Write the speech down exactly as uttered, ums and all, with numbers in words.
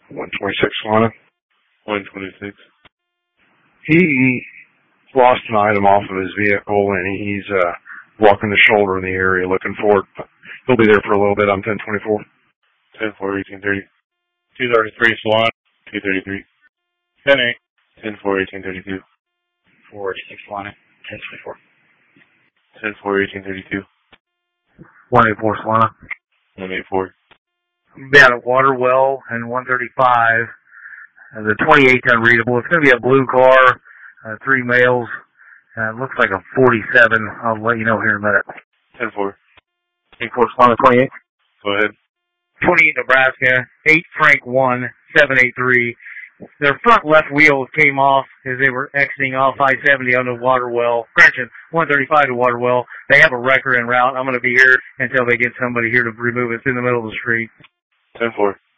one twenty-six, Solana. one twenty-six. He lost an item off of his vehicle, and he's uh, walking the shoulder in the area looking for it. He'll be there for a little bit on ten twenty-four. ten four, eighteen thirty. two thirty-three, Solana. two thirty-three. ten eight. ten four, eighteen thirty-two. four eighty-six, Solana. ten twenty-four. ten four, eighteen thirty-two. one eighty-four, Solana. one eighty-four. Be out at Water Well and one thirty-five. Uh, the twenty-eight unreadable. It's going to be a blue car, uh, three males. Uh, it looks like a forty-seven. I'll let you know here in a minute. ten four. eight four, Solana, twenty-eight. Go ahead. twenty-eight, Nebraska. eight Frank one, seven eight three. Their front left wheels came off as they were exiting off I seventy on the Water Well. Correction, one thirty-five to Water Well. They have a wrecker en route. I'm going to be here until they get somebody here to remove it. It's in the middle of the street. ten four.